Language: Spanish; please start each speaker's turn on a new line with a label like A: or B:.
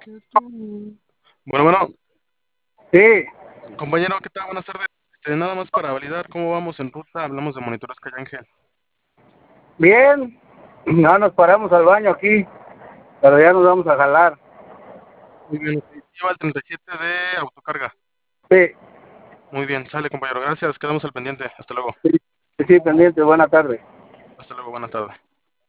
A: Bueno, bueno,
B: Sí,
A: compañero, ¿qué tal? Buenas tardes. Nada más para validar cómo vamos en ruta, hablamos de monitores Calle Ángel.
B: bien. No nos paramos al baño aquí, pero ya nos vamos a jalar.
A: Muy bien, ok. Lleva el 37 de autocarga.
B: Sí,
A: Muy bien, sale, compañero. Gracias, quedamos al pendiente. Hasta luego.
B: sí, sí, pendiente. Buena tarde.
A: Hasta luego, buena tarde.